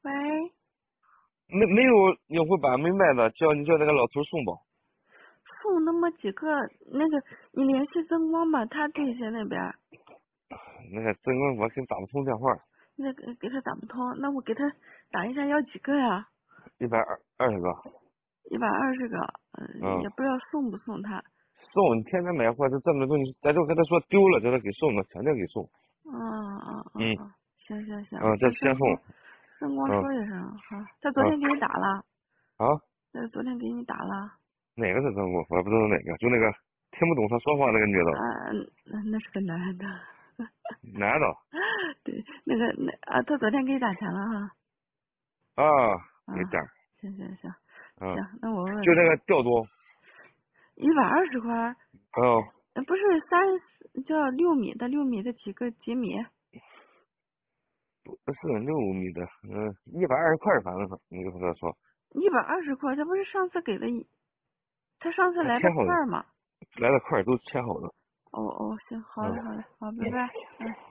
喂， 没有优惠版没卖的，叫那个老头送吧。 送那么几个，那个你联系增光吧，他这些那边那个真个我给打不通电话， 那个给他打不通，那我给他打一下要几个呀 120个。 ？120个， 嗯， 也不知道送不送他。 送，你天天买货，这么多东西，咱就跟他说丢了，叫他给送的，肯定给送。嗯行行行， 这先送。 增光嗯说一声好，他昨天给你打了， 啊， 昨天给你打了， 哪个是真我？我也不知道哪个，就那个听不懂他说话那个女的。 那是个男的， 男的对，他昨天给你打钱了哈， 啊， 啊， 给点儿。 行行行嗯， 行，那我问问他， 就那个调度。 120块。 哦， 不是叫6米的几米不是6米的，120块，反正是你跟他说。 ？120块，他不是上次给的他上次来的签好的， 块吗？ 来的块都签好的。 哦，行，好嘞， 嗯。 好嘞，好，拜拜，嗯。